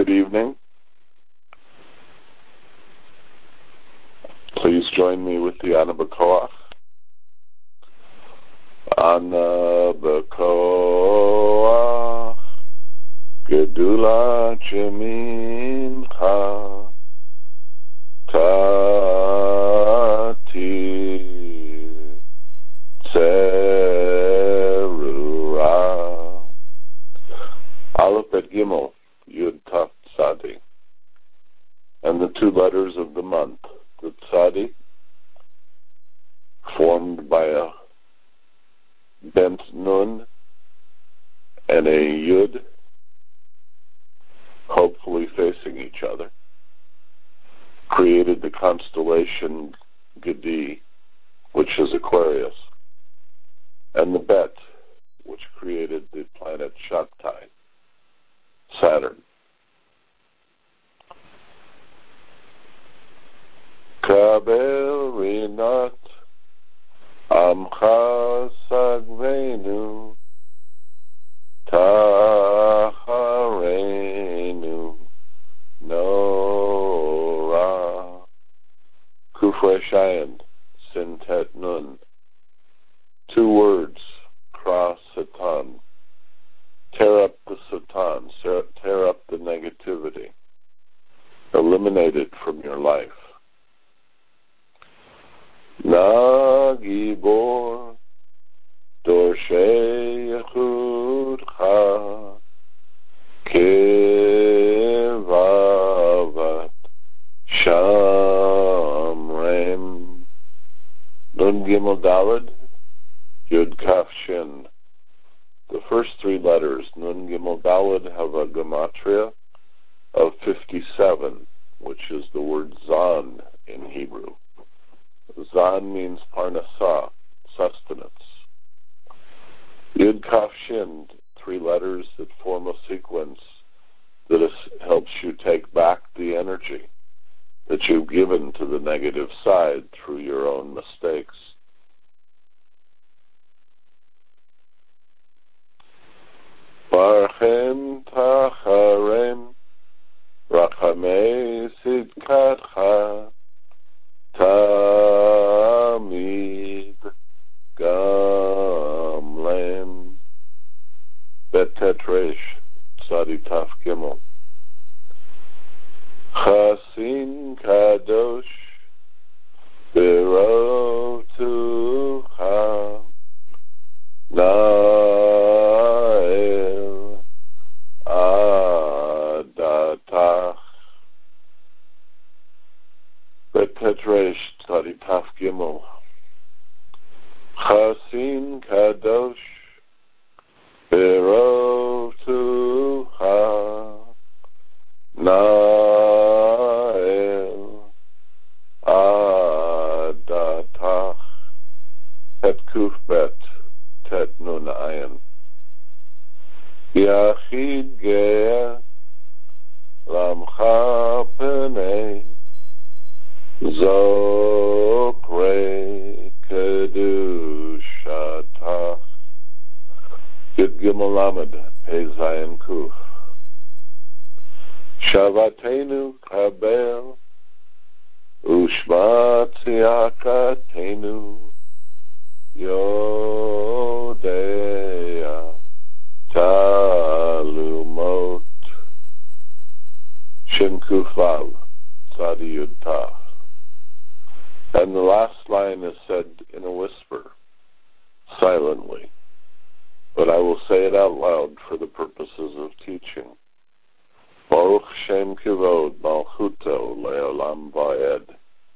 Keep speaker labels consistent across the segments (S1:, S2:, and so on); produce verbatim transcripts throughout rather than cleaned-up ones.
S1: Good evening. Please join me with the Ana B'Koach. Ana B'Koach Gedulat Yemincha Tati Tzerura Aleph Bet Gimel Yud Taf Tzadi, and the two letters of the month, the Tzadi, formed by a bent Nun and a Yud, hopefully facing each other, created the constellation Gedi, which is Aquarius, and the Bet, which created the planet Shabtai, Saturn. Kabel Rinat Amcha Sagvenu Taharenu Nora Kufre Shayan Sintet Nun. Two words, Kra Satan. Tear up the Satan, tear up the negativity. Eliminate it from your life. Na Gibor Dorshei Yechudcha Kevavat Shamrem. Nun Gimel Daled Yud Kaf Shin. The first three letters, Nun Gimel Daled, have a gematria of fifty-seven, which is the word Zan in Hebrew. Zan means parnasah, sustenance. Yud Kaf Shin, three letters that form a sequence that is, helps you take back the energy that you've given to the negative side through your own mistakes. Barchem tacharem rachamei sidkatcha Tamid Gamlem Bet Tetresh Tzadi Taf Gimel Chasin Kadosh Birotucha Nael Adatach Bet Tetresh Tzadi Taf Gimel Chasin Kadosh Birotucha Nael Adatach Het Kuf Bet Tet Nun Ayin Yachid Ge'eh Lamcha Penei Zokre Kedushatach Yud Gimel Lamed Pei Zayin Kuf Shavatenu Kabel Ushma Tziyakatenu Yodea Talumot Shin Kufav Tzadi Yud Taf. And the last line is said in a whisper, silently, but I will say it out loud for the purposes of teaching. Baruch Shem Kivod Malchuto Leolam Vaed.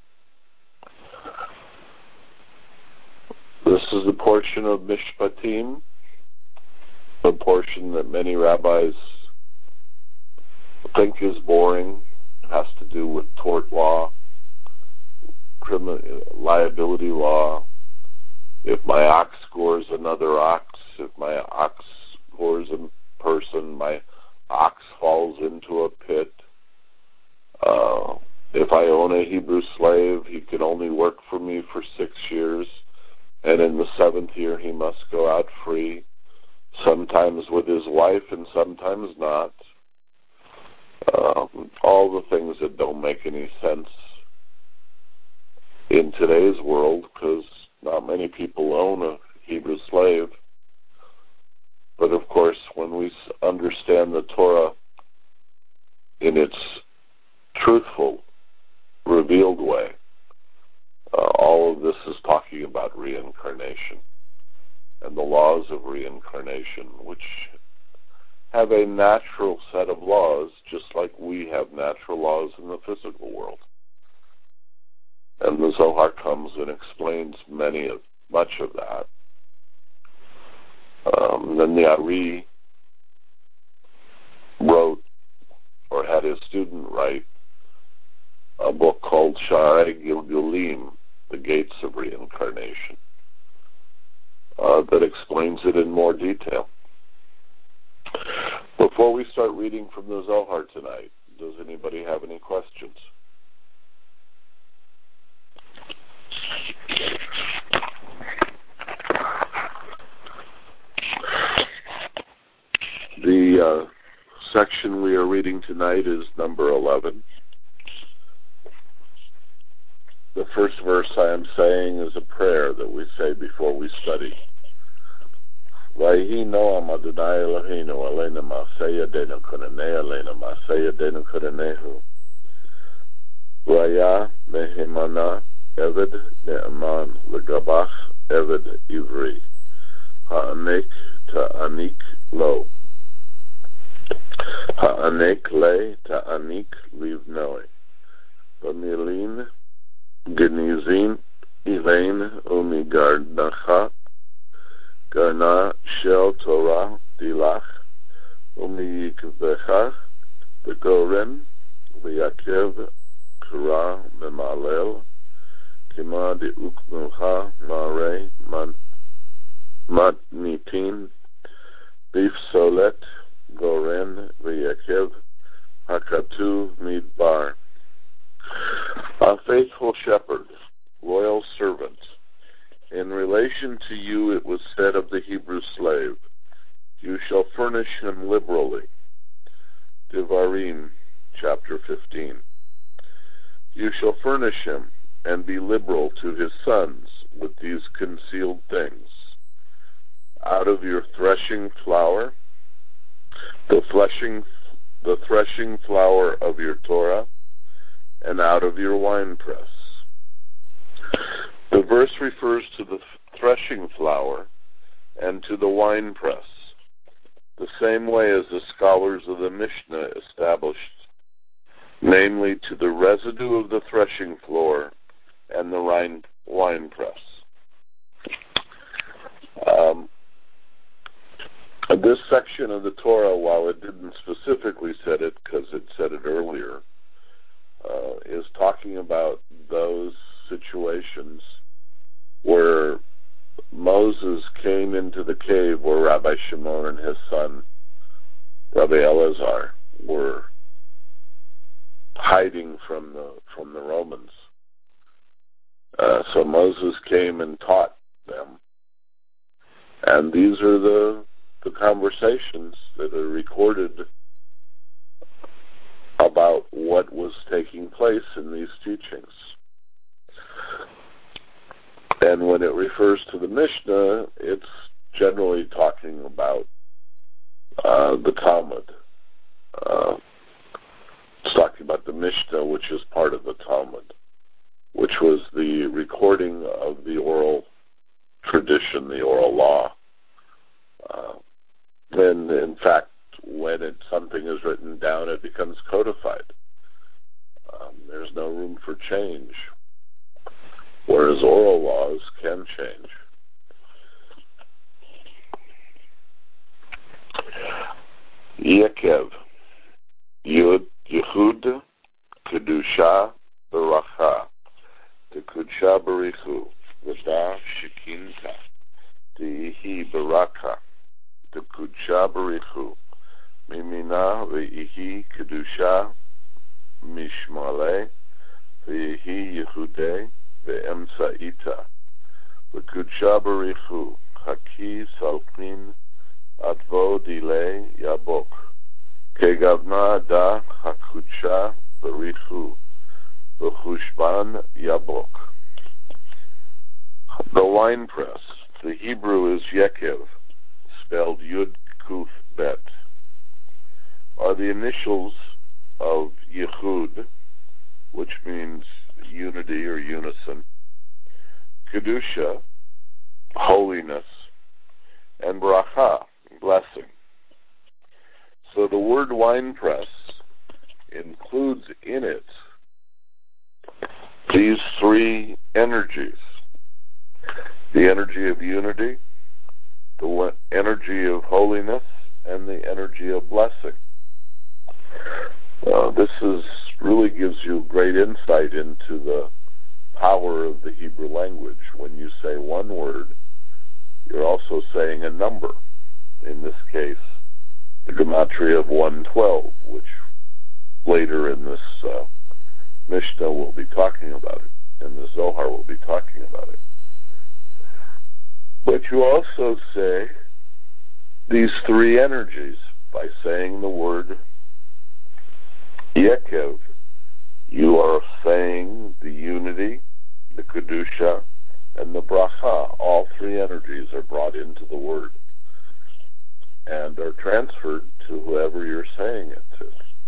S1: This is the portion of Mishpatim, a portion that many rabbis think is boring. It has to do with tort law, criminal liability law. If my ox scores another ox, if my ox scores a person, my ox falls into a pit. Uh, if I own a Hebrew slave, he can only work for me for six years, and in the seventh year he must go out free, sometimes with his wife and sometimes not. Uh, many people own a Hebrew slave. But of course, when we understand the Torah in its truthful, revealed way, uh, all of this is talking about reincarnation and the laws of reincarnation, which have a natural set of laws, just like we have natural laws in the physical world. And the Zohar comes and explains many of, much of that. Um, then the Ari wrote, or had his student write, a book called Sha'arei Gilgulim, The Gates of Reincarnation, uh, that explains it in more detail. Before we start reading from the Zohar tonight, does anybody have any questions? The uh, section we are reading tonight is number eleven. The first verse I am saying is a prayer that we say before we study. Vayhi Noam Adonai Eloheinu aleinu ma'aseh yadeinu konanei aleinu ma'aseh yadeinu konanehu. Vaya mehimana eved ne'aman legabach eved ivri. Ha'anek ta'anik lo. Ha'anek le ta'anik livnoi. B'milin genizin ilain umigarnacha. Garna shel Torah dilach umiyikvecha begoren v'yakev kara memalel kima deukmuha mare matnitin bifsolet goren v'yakev hakatu midbar. A faithful shepherd, loyal servant. In relation to you it was said of the Hebrew slave, you shall furnish him liberally. Devarim, chapter fifteen. You shall furnish him and be liberal to his sons with these concealed things. Out of your threshing flour, the threshing, the threshing flour of your Torah, and out of your winepress. The verse refers to the threshing flour and to the winepress, the same way as the scholars of the Mishnah established, namely to the residue of the threshing floor and the winepress. Um, this section of the Torah, while it didn't specifically say it because it said it earlier, uh, is talking about those situations where Moses came into the cave where Rabbi Shimon and his son, Rabbi Elazar, were hiding from the from the Romans. Uh, so Moses came and taught them. And these are the, the conversations that are recorded about what was taking place in these teachings. And when it refers to the Mishnah, it's generally talking about uh, the Talmud. Uh, it's talking about the Mishnah, which is part of the Talmud, which was the recording of the oral tradition, the oral law. Uh, and in fact, when it, something is written down, it becomes codified. Um, there's no room for change, whereas oral laws can change. Yekev, Yud, Yehud, Kedusha, Baracha, Tekudusha Barichu, Vada Shekinta, Te'ihi Baraka, Tekudusha Barichu, Mimina Ve'ihi Kedusha, Mishmale, Ve'ihi Yehude, Ve'emsa'ita, Tekudusha Barichu, Haki Salpin, Advo Dile Yabok, Kegavna Da Hakudsha Barichu, V'chushban Yabok. The wine press. The Hebrew is Yekev, spelled Yud Kuf Bet, are the initials of Yichud, which means unity or unison, Kedusha, holiness, and Bracha, blessing. So the word wine press includes in it these three energies: the energy of unity, the energy of holiness, and the energy of blessing. Uh, this is really gives you great insight into the power of the Hebrew language. When you say one word, you're also saying a number. In this case, the gematria of one twelve, which later in this uh, Mishnah we'll be talking about it, and the Zohar will be talking about it. But you also say these three energies by saying the word Yekev. You are saying the unity, the Kedusha, and the Bracha. All three energies are brought into the word and are transferred to whoever you're saying it to.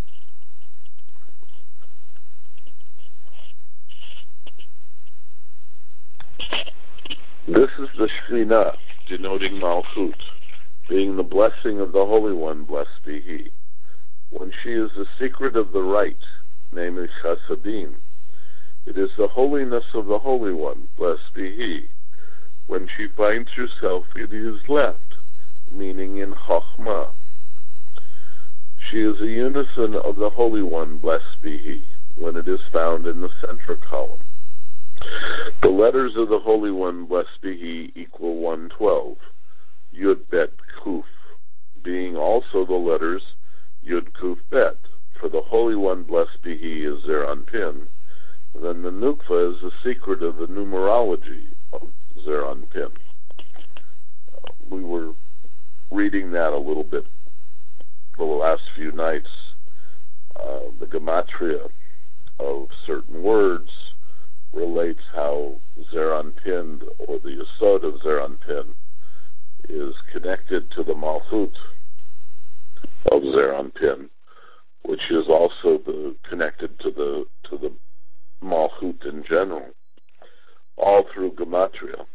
S1: This is the Shekhinah, denoting Malchut, being the blessing of the Holy One, blessed be He. When she is the secret of the right, namely Chasadim, it is the holiness of the Holy One, blessed be He. When she finds herself in His left, meaning in Chochmah, she is a unison of the Holy One, blessed be He, when it is found in the central column. The letters of the Holy One, blessed be He, equal one twelve, Yud Bet Kuf, being also the letters Yud Kuf Bet. For the Holy One, blessed be He, is Zeir Anpin. Then the Nukva is the secret of the numerology of Zeir Anpin. Uh, we were reading that a little bit for the last few nights. Uh, the gematria of certain words relates how Zeir Anpin, or the Yesod of Zeir Anpin, is connected to the Malchut of Zeir Anpin, which is also the, connected to the to the Malchut in general, all through gematria.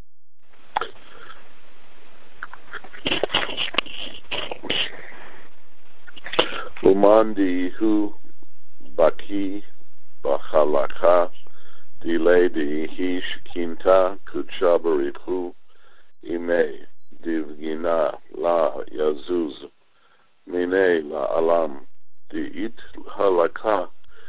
S1: Umandi hu baki bachalaka dile dihi shkinta kucha barichu ime divgina la yazuz mine la alam diit halaka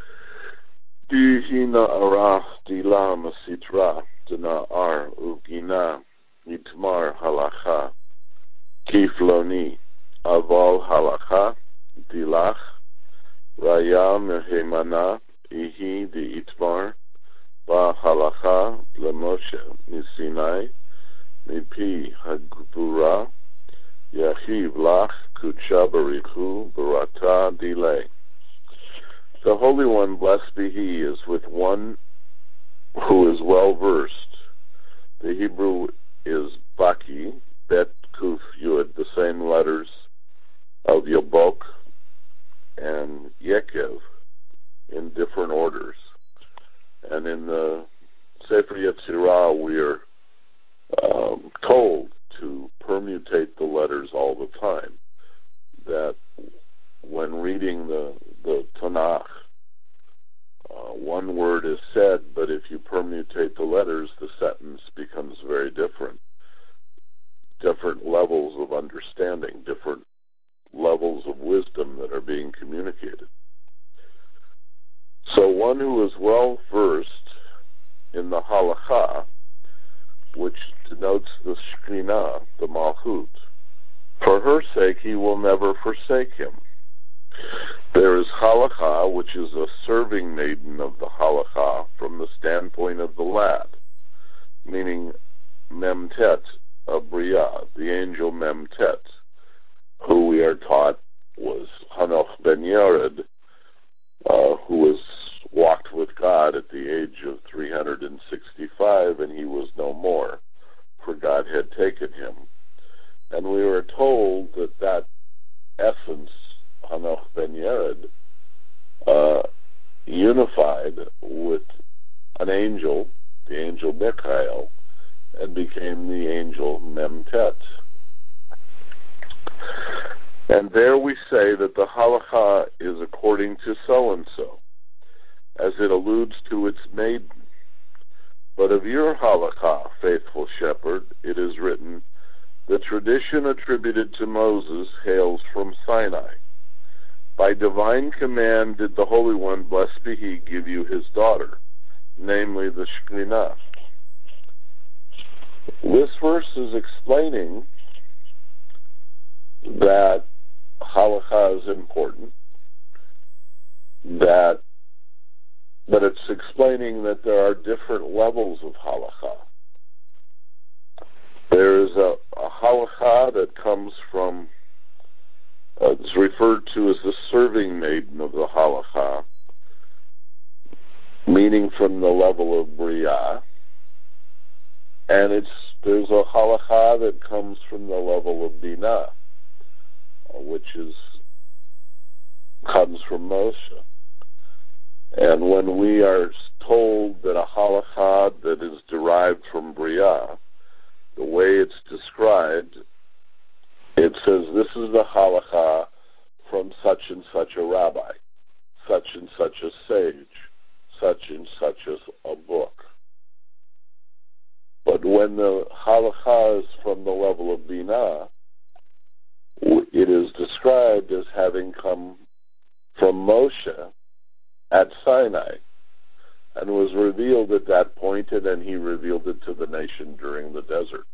S1: dihina ara dila masitra dina ar ugina itmar halakha kifloni aval halakha dilach raya mehemana ihi di itmar va halakha lemoshe misinai mipi hagbura yachiv lach kucha barichu barata delay. The Holy One, blessed be He, is with one who is well versed. The Hebrew is Baki, Bet, Kuf, Yud, the same letters of Yabok and Yekev in different orders. And in the Sefer Yetzirah, we are um, told to permutate the letters all the time. That when reading the, the Tanakh, uh, one word is said, but if you permutate the letters, the sentence becomes very different. Different levels of understanding, different levels of wisdom that are being communicated. So one who is well versed in the halakha, which denotes the Shekhinah, the Malchut, for her sake he will never forsake him. There is halakha, which is a serving maiden of the halakha from the standpoint of the lad, meaning Memtet of Briah, the angel Memtet, who we are taught was Hanoch ben Yared, uh, who was walked with God at the age of three hundred sixty-five, and he was no more, for God had taken him. And we were told that that essence, Hanoch ben Yered, uh, unified with an angel, the angel Michael, and became the angel Memtet. And there we say that the halakha is according to so-and-so, as it alludes to its maiden. But of your halakha, faithful shepherd, it is written, the tradition attributed to Moses hails from Sinai. By divine command did the Holy One, blessed be he, give you his daughter, namely the Shekhinah. This verse is explaining that halakha is important, that, but it's explaining that there are different levels of halakha. There is a, a halakha that comes from, uh, it's referred to as the serving maiden of the halakha, meaning from the level of Bria, and it's there's a halakha that comes from the level of Binah, which is comes from Moshe. And when we are told that a halakha that is derived from Bria, the way it's described, it says this is the halakha from such and such a rabbi, such and such a sage, such and such as a book. But when the halakha is from the level of Binah, it is described as having come from Moshe at Sinai and was revealed at that point, and then he revealed it to the nation during the desert.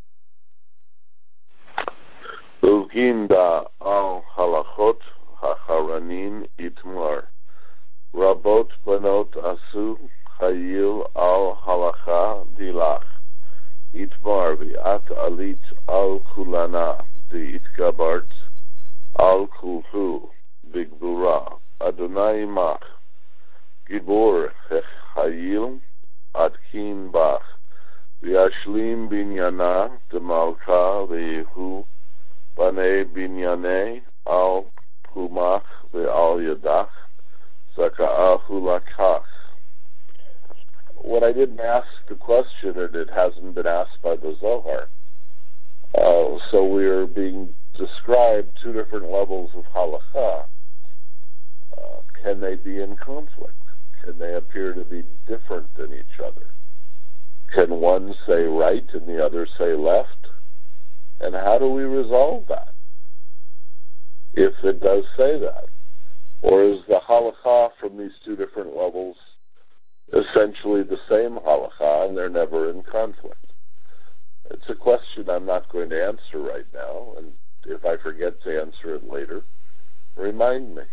S1: Uvginda al halachot hacharanim itmar. Rabot banot asu chayil al halacha dilach. Itmar v'at alit al kulana v'itgabart al kulhu v'gbura. Adonai mach. Gibor hechayil atkin bach. V'yashlim binyana demalka v'yehu Banei binyane al pumach ve'al yadach zaka'ahu lakach. When I didn't ask the question, and it hasn't been asked by the Zohar, uh, so we are being described two different levels of halakha. Uh, can they be in conflict? Can they appear to be different than each other? Can one say right and the other say left? And how do we resolve that, if it does say that? Or is the halakha from these two different levels essentially the same halakha and they're never in conflict? It's a question I'm not going to answer right now, and if I forget to answer it later, remind me.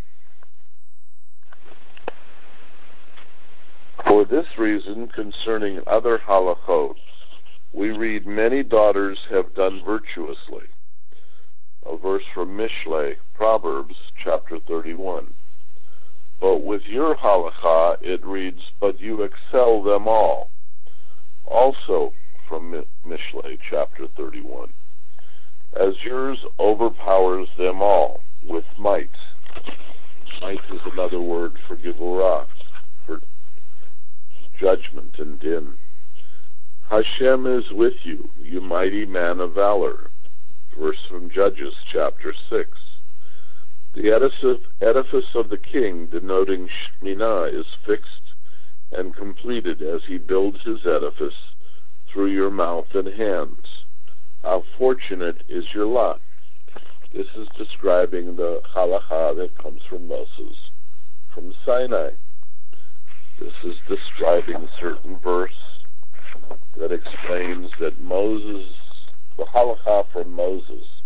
S1: For this reason, concerning other halakhot, we read, many daughters have done virtuously. A verse from Mishlei, Proverbs, chapter thirty-one. But with your halakha, it reads, but you excel them all. Also from Mishlei, chapter thirty-one. As yours overpowers them all with might. Might is another word for Gevurah, for judgment and din. Hashem is with you, you mighty man of valor. Verse from Judges, chapter six. The edifice of the king, denoting Shekhinah, is fixed and completed as he builds his edifice through your mouth and hands. How fortunate is your lot. This is describing the halakha that comes from Moses, from Sinai. This is describing a certain verse that explains that Moses, the halakha from Moses,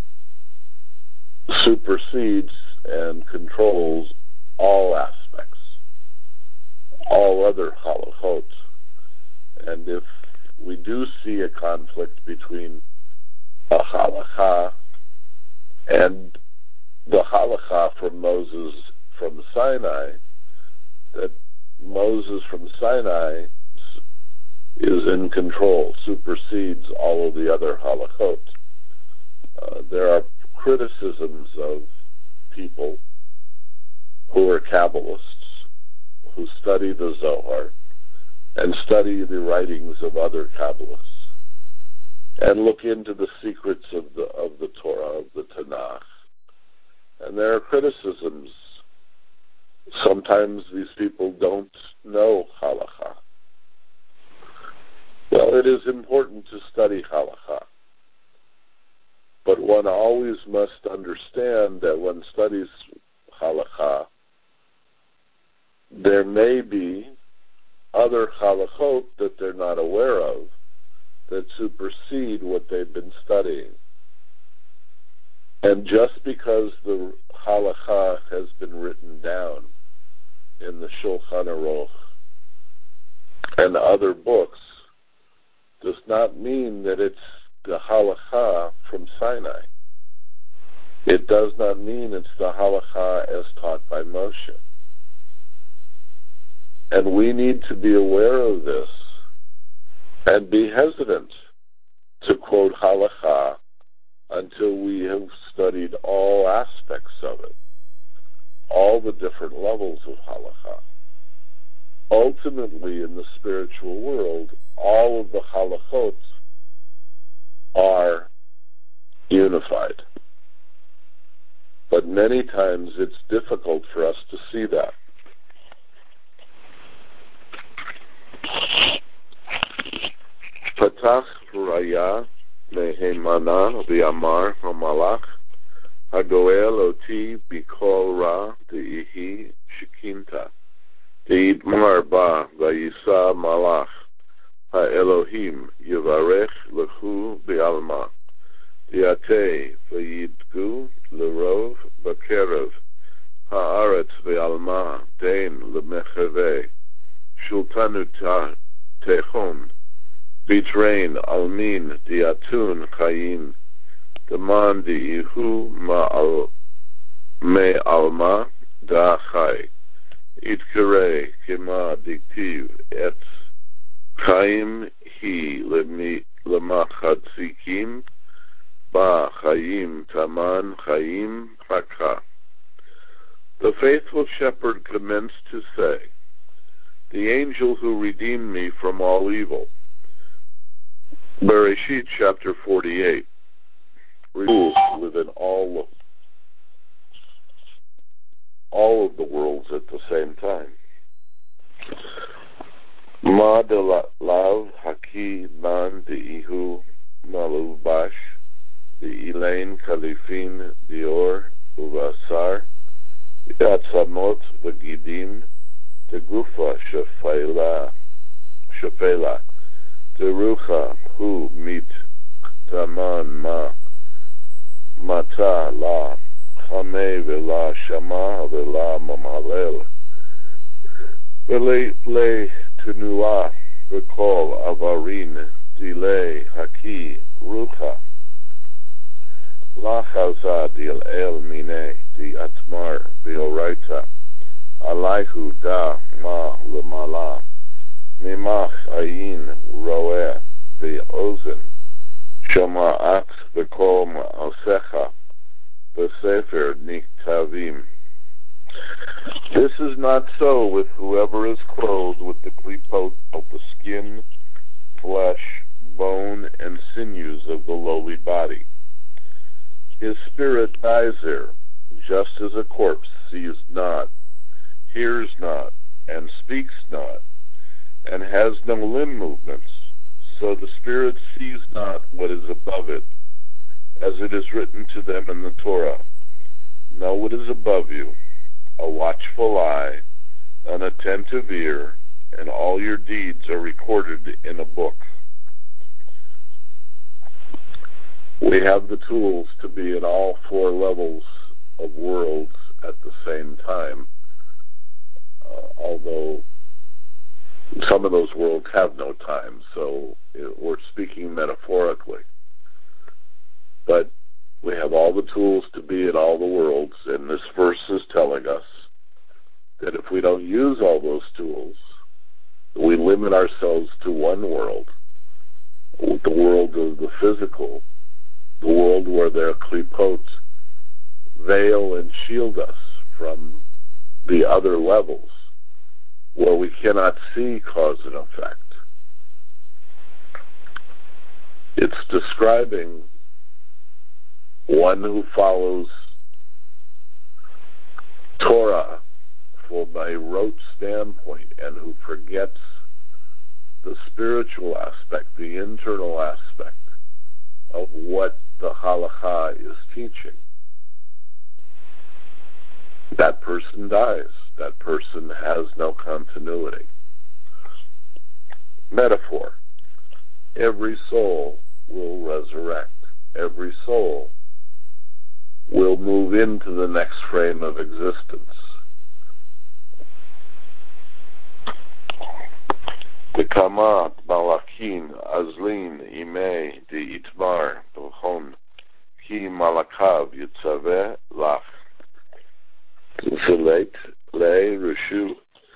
S1: supersedes and controls all aspects, all other halakhot. And if we do see a conflict between a halakha and the halakha from Moses from Sinai, that Moses from Sinai is in control, supersedes all of the other halachot. Uh, there are criticisms of people who are Kabbalists, who study the Zohar and study the writings of other Kabbalists and look into the secrets of the of the Torah, of the Tanakh. And there are criticisms. Sometimes these people don't know halakha. Well, it is important to study halakha, but one always must understand that one studies halakha, there may be other halachot that they're not aware of that supersede what they've been studying. And just because the halakha has been written down in the Shulchan Aruch and other books does not mean that it's the halakha from Sinai. It does not mean it's the halakha as taught by Moshe. And we need to be aware of this and be hesitant to quote halakha until we have studied all aspects of it, all the different levels of halakha. Ultimately, in the spiritual world, all of the halachot are unified. But many times it's difficult for us to see that. Patach Raya Nehemana V'Amar HaMalach HaGoel Oti Bikol Ra De'ihi Shekinta De'idmar Ba Vayisa Malach HaElohim Yivarech Lehu B'Alma Diate V'Yidgu L'Rov B'Kerev Ha'aretz V'Alma Dein L'Mecheve Shultanu Techon Bitrain Almin Diatun Chayin Daman Di'ihu Ma'al Me Alma Da Chai Itkare Kima Diktiv Et Chaim Hi Lemachatzikim Ba Chaim Taman Chaim Haka. The faithful shepherd commenced to say, the angel who redeemed me from all evil. Bereshit chapter forty-eight. Rules within all, all of the worlds at the same time. Ma de lav haki man deihu malubash the elaine kalifin dior uvasar yatzamot v'gidim the gufa shafela shafela the rucha hu mit taman ma mata la chame vela shama vela mamalel vele le tenua v'kol avarin delay haki rucha la chaza dil el mine di atmar bioraita alaihu da ma lemala mimach ayin roeh ve'ozen shama'at v'kol ma'asecha v'sefer niktavim. This is not so with whoever is clothed with the klipot of the skin, flesh, bone, and sinews of the lowly body. His spirit dies there, just as a corpse sees not, hears not, and speaks not, and has no limb movements. So the spirit sees not what is above it, as it is written to them in the Torah. Know what is above you, a watchful eye, an attentive ear, and all your deeds are recorded in a book. We have the tools to be in all four levels of worlds at the same time, uh, although some of those worlds have no time, so it, we're speaking metaphorically. But we have all the tools to be in all the worlds, and this verse is telling us that if we don't use all those tools, ourselves to one world, the world of the physical, the world where their klipot veil and shield us from the other levels, where we cannot see cause and effect. It's describing one who follows Torah from a rote standpoint and who forgets the spiritual aspect, the internal aspect of what the halakha is teaching. That person dies. That person has no continuity. Metaphor. Every soul will resurrect. Every soul will move into the next frame of existence. Bekamat malakin azlin imei de itmar b'chon ki malakav yitzaveh lach zileit le rishu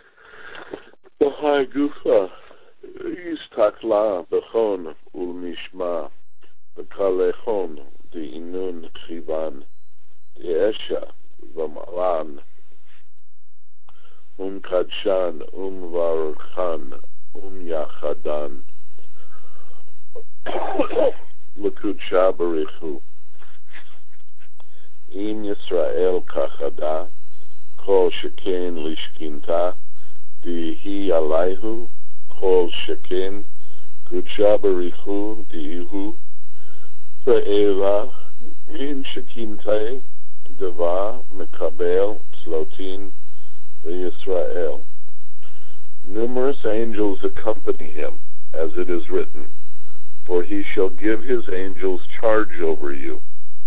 S1: b'hai gufa yistakla b'chon ulmishma b'kalechon de inun chivan Esha v'malan um kadshan um varchan um yachadan l'kudsha barichu im Yisrael kachada kol sheken lishkinta dihi alayhu kol sheken kudsha barichu dihu ve'ela min shekintai Deva Mekabel Slotin Yisrael. Numerous angels accompany him, as it is written, for he shall give his angels charge over you.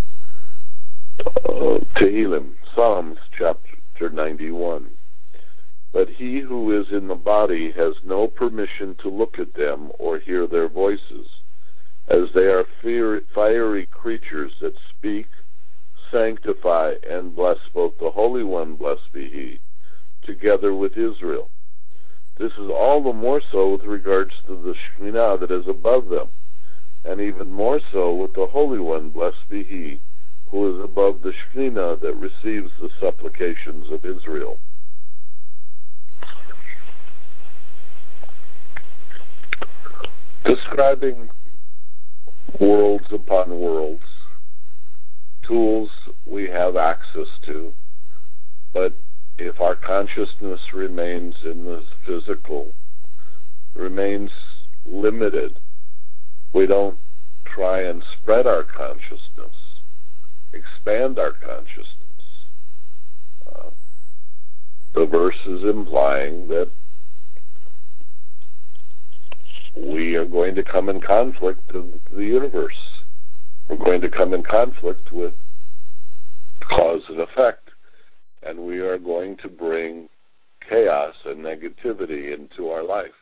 S1: Uh, Tehillim, Psalms chapter ninety-one. But he who is in the body has no permission to look at them or hear their voices, as they are fiery creatures that speak, sanctify, and bless both the Holy One, blessed be He, together with Israel. This is all the more so with regards to the Shekhinah that is above them, and even more so with the Holy One, blessed be He, who is above the Shekhinah that receives the supplications of Israel. Describing worlds upon worlds, tools we have access to, but if our consciousness remains in the physical, remains limited, we don't try and spread our consciousness, expand our consciousness. Uh, the verse is implying that we are going to come in conflict with the universe. We're going to come in conflict with cause and effect, and we are going to bring chaos and negativity into our life.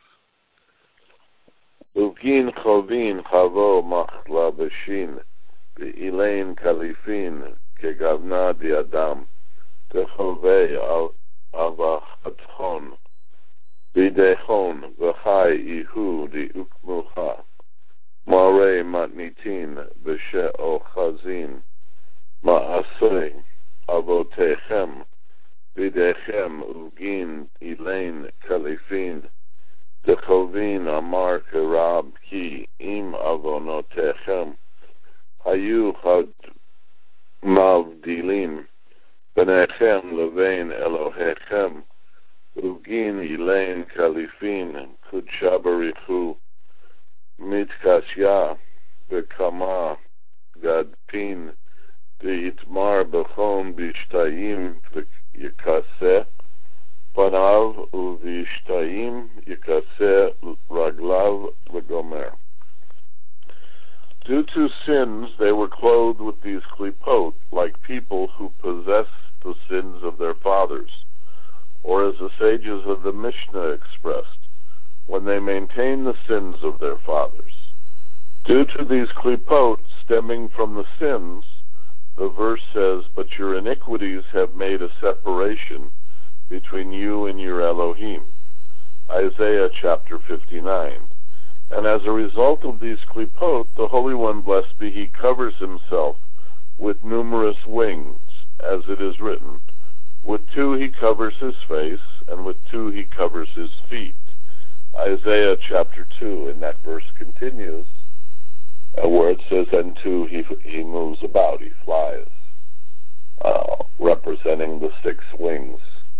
S1: Uvgin chovin chavo machla b'shin v'ilein kalifin kegavna diadam techovei avachathon bidechon v'chai ihu diukmucha mare matnitin b'she'o chazin ma'aseh avotechem bidechem uvgin ilein kalifin Dechovin amar kerab ki im avonotechem hayu had mavdilim benechem levein Elohechem ugin ilain kalifin kudshabarichu mitkashya bekama gadpin deitmar bechom bishtayim v'yikaseh Panav uvishtayim yikaseh raglav v'gomer. Due to sins, they were clothed with these klipot, like people who possess the sins of their fathers, or as the sages of the Mishnah expressed, when they maintain the sins of their fathers. Due to these klipot stemming from the sins, the verse says, but your iniquities have made a separation between you and your Elohim. Isaiah chapter fifty-nine. And as a result of these klipot, the Holy One, blessed be He, covers Himself with numerous wings, as it is written, with two He covers His face, and with two He covers His feet. Isaiah chapter two, and that verse continues, uh, where it says, and two he, he moves about, He flies, uh, representing the six wings.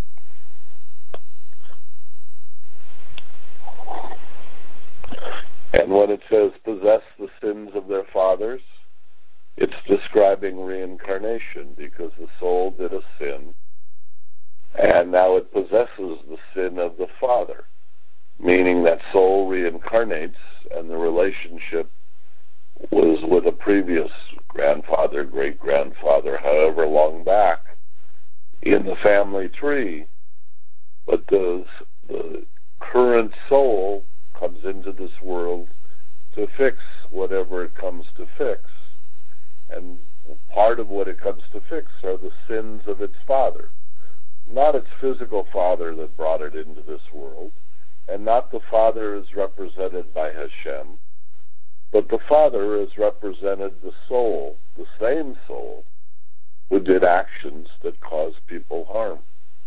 S1: And when it says, possess the sins of their fathers, it's describing reincarnation, because the soul did a sin, and now it possesses the sin of the father, meaning that soul reincarnates, and the relationship was with a previous grandfather, great-grandfather, however long back in the family tree, but the, the current soul comes into this world to fix whatever it comes to fix. And part of what it comes to fix are the sins of its father. Not its physical father that brought it into this world, and not the father as represented by Hashem, but the father as represented the soul, the same soul, who did actions that caused people harm.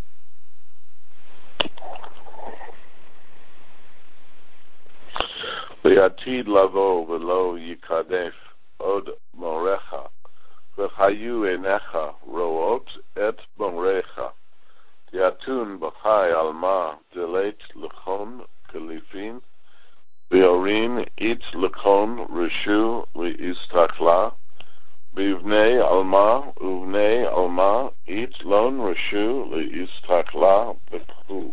S1: V'yatid lavo v'lo yikadef od morecha v'chayu enecha root et morecha Yatun b'chai alma deleit l'chon kalifin v'yorin it l'chon rishu v'istakla v'ivnei alma uvnei alma it lon rishu v'istakla b'chu.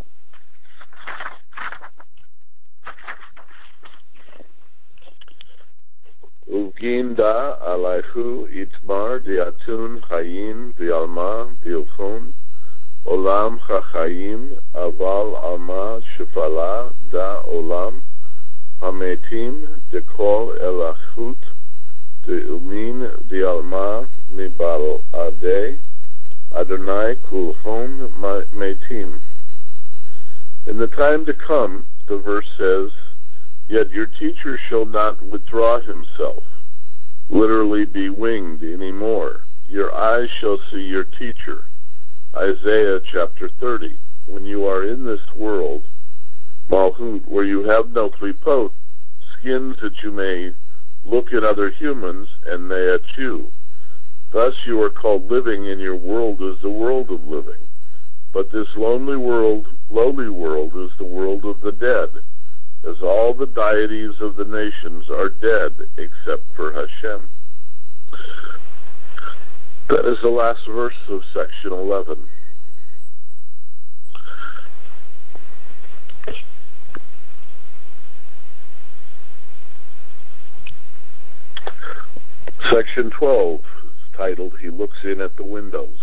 S1: Uvginda alayhu itmar diatun chayin v'alma v'ilchon Olam chachayim aval alma shefala da olam hametim dekol elachut deumin dialma mibal ade Adonai kulhom metim. In the time to come, the verse says, yet your teacher shall not withdraw himself, literally be winged anymore. Your eyes shall see your teacher. Isaiah chapter thirty. When you are in this world, Malhut, where you have no klipot, skins that you may look at other humans and they at you. Thus you are called living, and your world is the world of living. But this lonely world, lowly world, is the world of the dead, as all the deities of the nations are dead except for Hashem. That is the last verse of section eleven. Section twelve is titled, He Looks In at the Windows.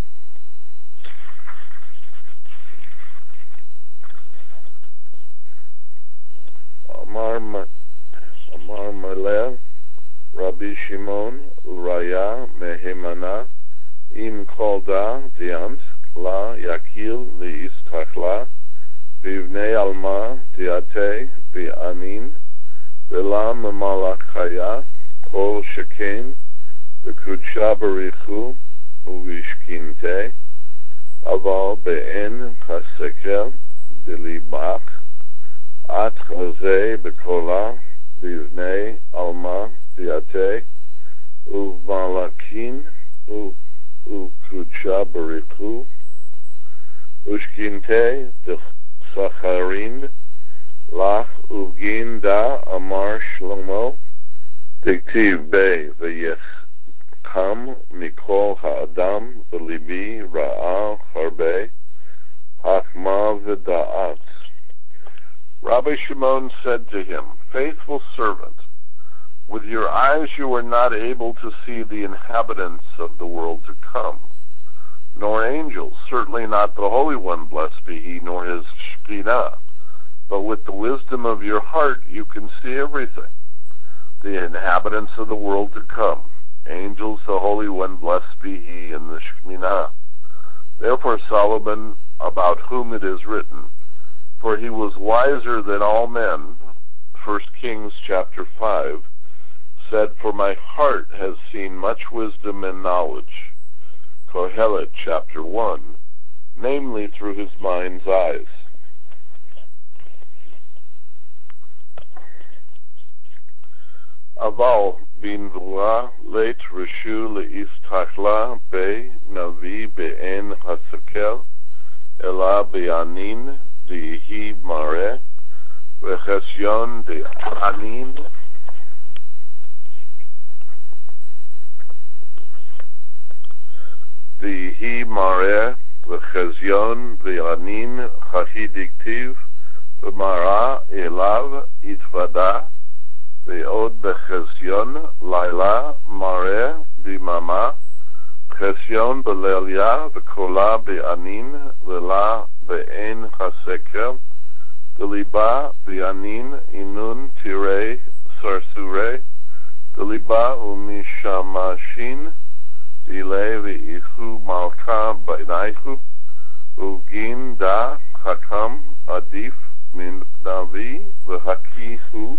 S1: Amar Amar Maleh, Rabbi Shimon, Uraya, Mehemana, Im Kolda, Diant, La, Yakil, Liistachla, Vivnei Alma, Diate, Vi'anin, Vela Mamalachaya, Kol Sheken, V'Kudsha Barichu, Uvishkinte, Aval Be'en Chasekel, Bilibach, At Chazeh B'Kola, Vivnei Alma, Diate, Uvmalakin, Ukudsha Barichu, Ushkinte, Sacharin, Lach Ugin Da Amar Shlomo, Diktiv Be V'Yecham Mikol Ha'adam V'Libi Ra'al Harbe Hakma V'Da'at. Rabbi Shimon said to him, faithful servant, with your eyes you are not able to see the inhabitants of the world to come, nor angels, certainly not the Holy One, blessed be He, nor His Shekhinah. But with the wisdom of your heart you can see everything, the inhabitants of the world to come, angels, the Holy One, blessed be He, and the Shekhinah. Therefore Solomon, about whom it is written, For he was wiser than all men, First Kings chapter five, said, for my heart has seen much wisdom and knowledge. Kohelet chapter one, namely through his mind's eyes. Aval bin vua leit rishu leistachla be navi be'en hasakel ela be'anin dihi mare v'chesyon de'anin dihi mare v'chesyon de'anin chachidiktiv v'mara elav itvada Ve'od bechesyon laila mare bimama chesyon belelia v'kola be'anin v'la be'en haseker deliba be'anin inun tirei sarsure deliba umishamashin dile ve'ihu malka b'naihu ugin da hakam adif min navi v'hakihu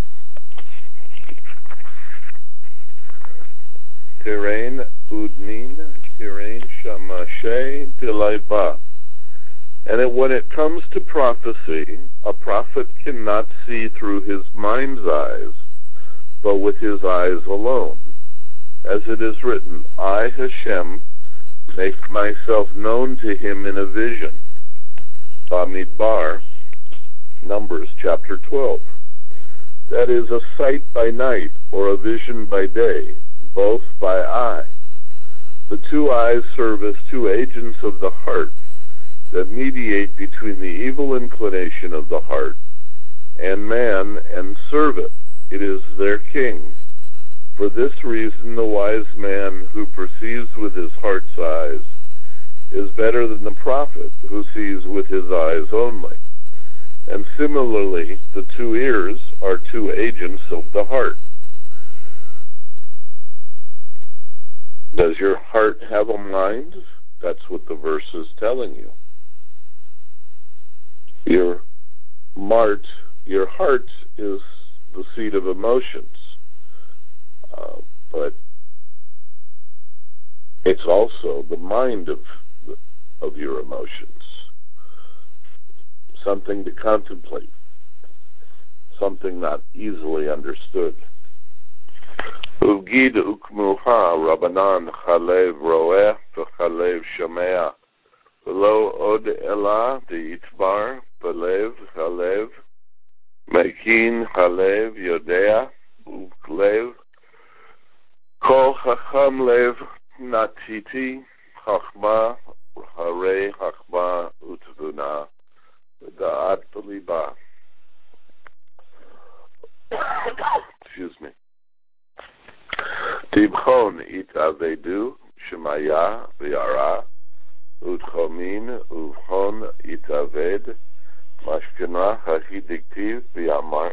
S1: Tirain udnin, tirain shamashe dilayba. And it, when it comes to prophecy, a prophet cannot see through his mind's eyes, but with his eyes alone. As it is written, I, Hashem, make myself known to him in a vision. Bamidbar, Numbers chapter twelve. That is a sight by night or a vision by day, both by eye. The two eyes serve as two agents of the heart that mediate between the evil inclination of the heart and man and serve it. It is their king. For this reason, the wise man who perceives with his heart's eyes is better than the prophet who sees with his eyes only. And similarly, the two ears are two agents of the heart. Does your heart have a mind? That's what the verse is telling you. Your mart, your heart is the seat of emotions, uh, but it's also the mind of of your emotions. Something to contemplate, something not easily understood. Ugid ukmuha Rabbanan chalev roeh v'chalev shomea v'lo od ela de'itbar b'lev chalev mekin chalev yodea u'lev kol chacham lev natiti chachma harei chachma u'tvuna da'at b'liba. Excuse me. Tibchon itavedu shemaya v'yara utchomin uvchon itaved mashkena hahidiktiv v'yamar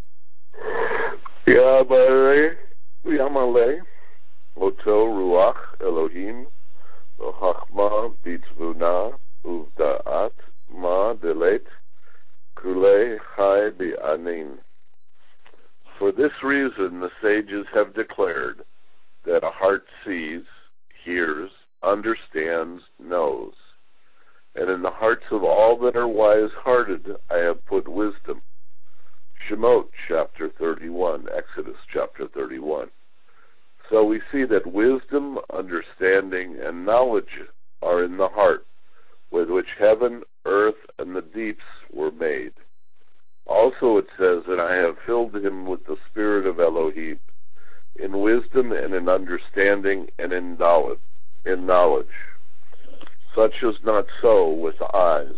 S1: v'yamale v'yamale oto ruach Elohim v'chachma b'tvuna uvda'at ma delet kulei chai b'anin. For this reason the sages have declared that a heart sees, hears, understands, knows. And in the hearts of all that are wise-hearted I have put wisdom. Shemot chapter thirty-one, Exodus chapter thirty-one. So we see that wisdom, understanding, and knowledge are in the heart, with which heaven, earth, and the deeps were made. Also it says that I have filled him with the spirit of Elohim, in wisdom and in understanding and in knowledge. In knowledge. Such is not so with eyes.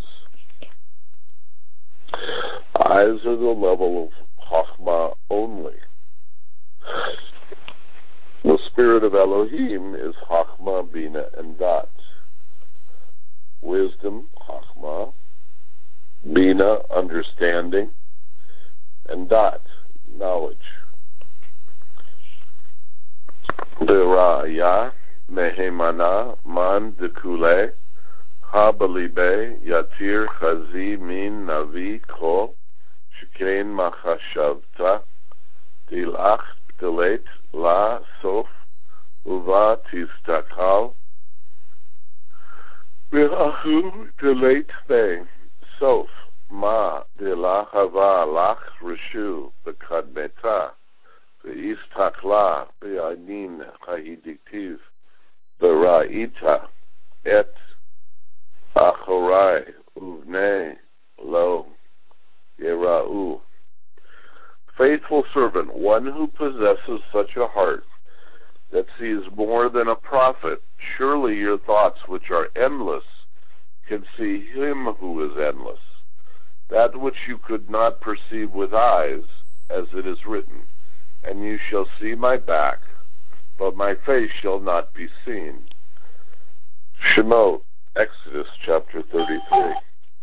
S1: Eyes are the level of Chachma only. The spirit of Elohim is Chachma, Bina, and Dat. Wisdom, Chachma, Bina, understanding, and Dat, knowledge. Dera'ya mehemana man dekule Habalibe yatir chazi min navi kol shkein machashavta dilach delet la sof uva tistakal v'ahu delet be sof ma dila hava lach rishu b'kadmeta v'istakla v'yanin chayidiktiv v'ra'ita et achorai uvnei lo yera'u. Faithful servant, one who possesses such a heart that sees more than a prophet, surely your thoughts, which are endless, can see him who is endless. That which you could not perceive with eyes, as it is written, and you shall see my back, but my face shall not be seen. Shemot, Exodus chapter thirty-three.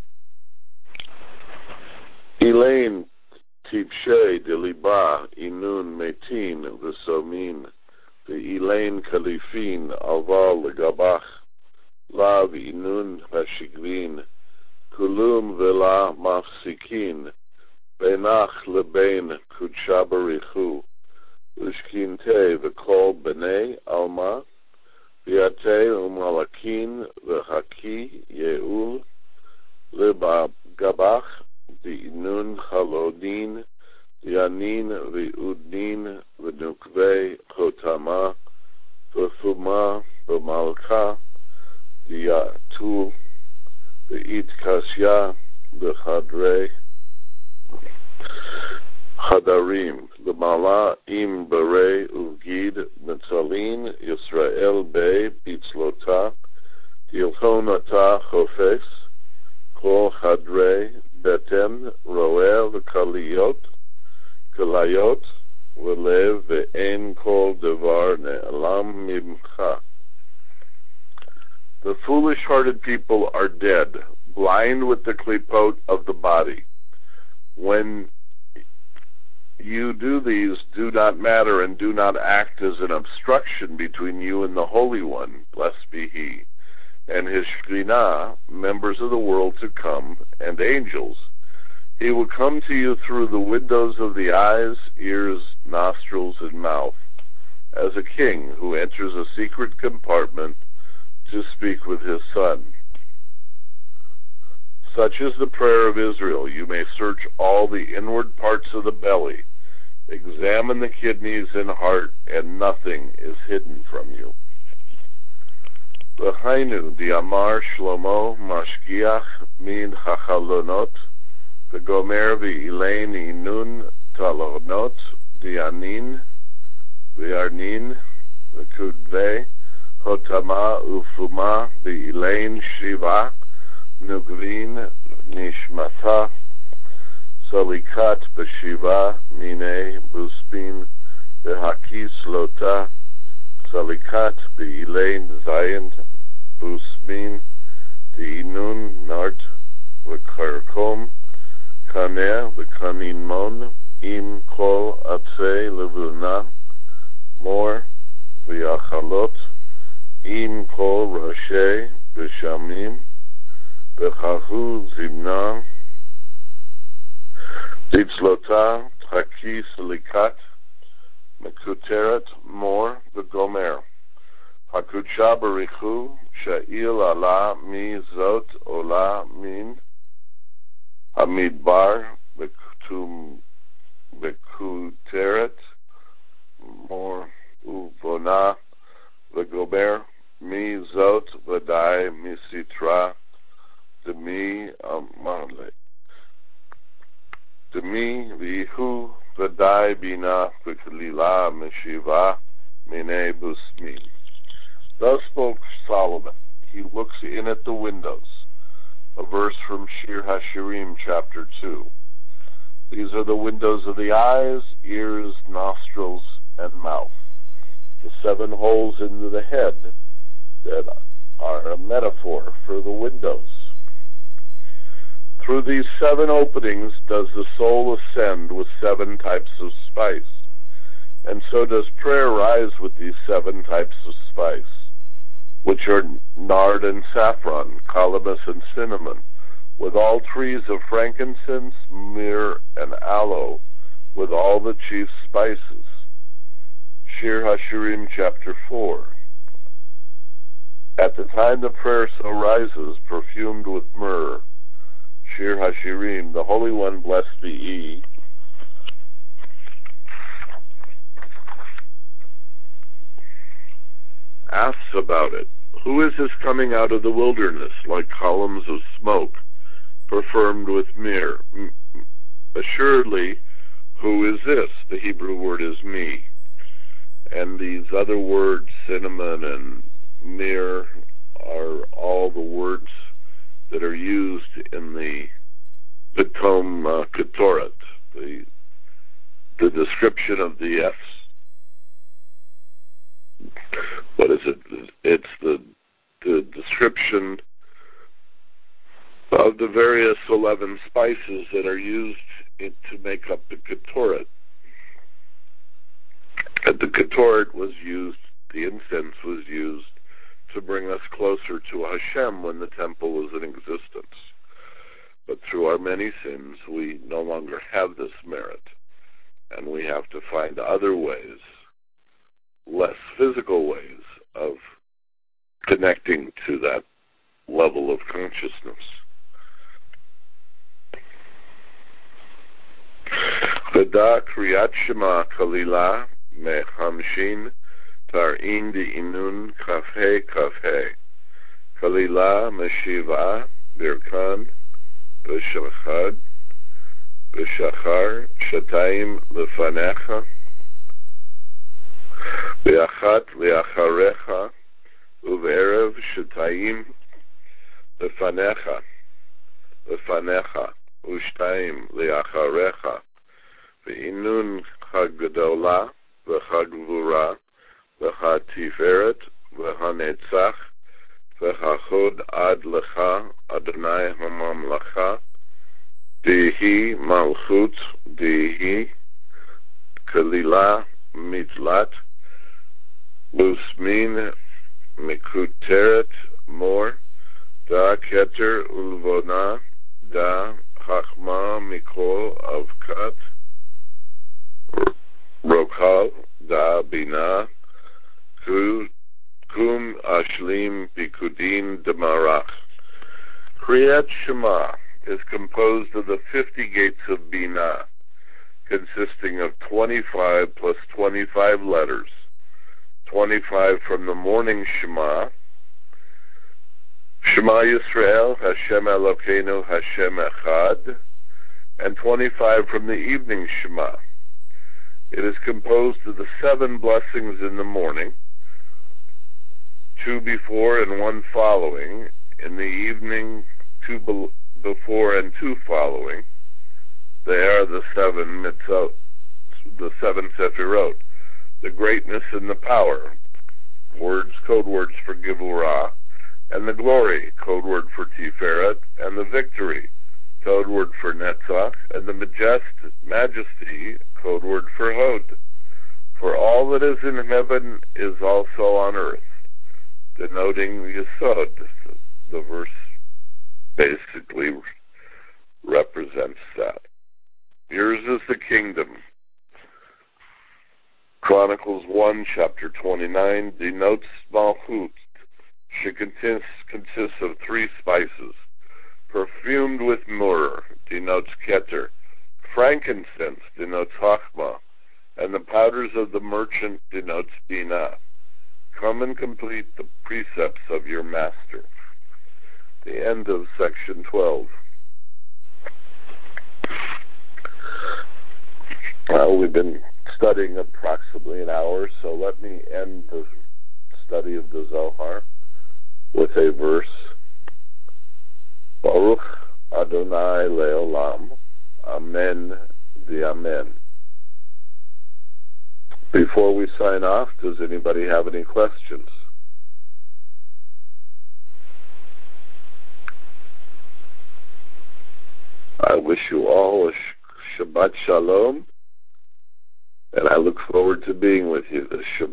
S1: Elaine Tipshe de Liba Inun Metin V'Somin V'Elaine Kalifin Aval Legabach Lav Inun Hashigvin Kulum Vela Mafsikin Benach Lebein Kutshabarichu Ushkinte V'Kol B'nei Alma V'Yate Umalakin V'Haki Ye'ul Liba Gabach V'Inun Halodin Yanin V'Udnin V'Nukve Chotama V'Fuma V'Malka V'Yatul V'Itkasya V'Chadre Chadarim V'Mala Im Bere Uvgid Netzalin Yisrael Be Bitzlota Yilchonata Chofes Kol Chadre Beten Roel V'Kaliyot Kalayot V'lev Ve'en Kol Devar Ne'elam Mimcha. The foolish-hearted people are dead, blind with the klipot of the body. When you do these, do not matter and do not act as an obstruction between you and the Holy One, blessed be He, and His Shekhinah, members of the world to come, and angels. He will come to you through the windows of the eyes, ears, nostrils, and mouth, as a king who enters a secret compartment to speak with his son. Such is the prayer of Israel. You may search all the inward parts of the belly, examine the kidneys and heart, and nothing is hidden from you. V'hainu diamar Shlomo mashgiach min hachalonot v'gomer v'elain inun talonot dianin v'yarnin v'kudve hotama ufuma v'elain shiva nugvin nishmata salikat b'shiva mine buspin v'hakis lota salikat v'elain zayin busmin diinun nart v'karkom kaneh v'kaninmon im kol atze levuna mor v'yachalot im kol rashe v'shamim v'chahu zimna ditzlota haki salikat mekuteret mor v'gomer hakudsha barichu sha'il ala mi zot ola min hamidbar v'kutum v'kuteret mor uvona v'gomer mi zot v'dai misitra demi amale demi v'hu v'dai bina v'kalila meshiva mine busmi. Thus spoke Solomon. He looks in at the windows. A verse from Shir HaShirim, chapter two. These are the windows of the eyes, ears, nostrils, and mouth. The seven holes into the head that are a metaphor for the windows. Through these seven openings does the soul ascend with seven types of spice, and so does prayer rise with these seven types of spice. which are nard and saffron, calamus and cinnamon, with all trees of frankincense, myrrh, and aloe, with all the chief spices. Shir HaShirim, chapter four. At the time the prayer so rises, perfumed with myrrh, Shir HaShirim, the Holy One, blessed be He, asks about it. Who is this coming out of the wilderness like columns of smoke, perfumed with myrrh? Assuredly, who is this? The Hebrew word is me. And these other words, cinnamon and myrrh, are all the words that are used in the Pitom uh, Ketoret, the, the description of the F's. What is it? It's the, the description of the various eleven spices that are used in, to make up the Ketoret. And the Ketoret was used, the incense was used to bring us closer to Hashem when the temple was in existence. But through our many sins, we no longer have this merit, and we have to find other ways, less physical ways, of connecting to that level of consciousness. Veda Kriyat Shema Kalila Mechamshin Tar'in Di'inun Kafhe Kafhe Kalila Meshiva Birkan B'Shachad B'Shachar Shatayim Lefanecha B'Achat Le'acharecha U'Be'erev Shatayim Lefanecha Lefanecha U'Shtayim Le'acharecha V'Inun Chagadola V'Chagvura V'Chatiferet V'Hanetzach V'Chachod Ad Lecha Adonai HaMamlacha Dihi Malchut Dihi Kalila Mitlat Lusmin Mikuteret Mor Da Keter Ulvona Da Chachma Mikol Avkat Rokal Da Bina Kum Ashlim Bikudin Demarach. Kriyat Shema is composed of the fifty gates of Bina, consisting of twenty-five plus twenty-five letters, twenty-five from the morning Shema, Shema Yisrael, Hashem Elokeinu, Hashem Echad, and twenty-five from the evening Shema. It is composed of the seven blessings in the morning, two before and one following, in the evening, two be- before and two following. They are the seven mitzvot, the seven sefirot, the greatness and the power, words, code words for Gevurah, and the glory, code word for Tiferet, and the victory, code word for Netzach, and the majest- majesty, code word for Hod. For all that is in heaven is also on earth, denoting Yesod. The verse basically represents that. Yours is the kingdom. Chronicles one, chapter twenty-nine, denotes Malchut. She consists, consists of three spices. Perfumed with myrrh denotes Keter. Frankincense denotes Chachma. And the powders of the merchant denotes Bina. Come and complete the precepts of your master. The end of section twelve. Well, we've been studying approximately an hour, so let me end the study of the Zohar with a verse. Baruch Adonai Leolam. Amen v'amen. Before we sign off, does anybody have any questions? I wish you all a Shabbat Shalom, and I look forward to being with you this Shabbat.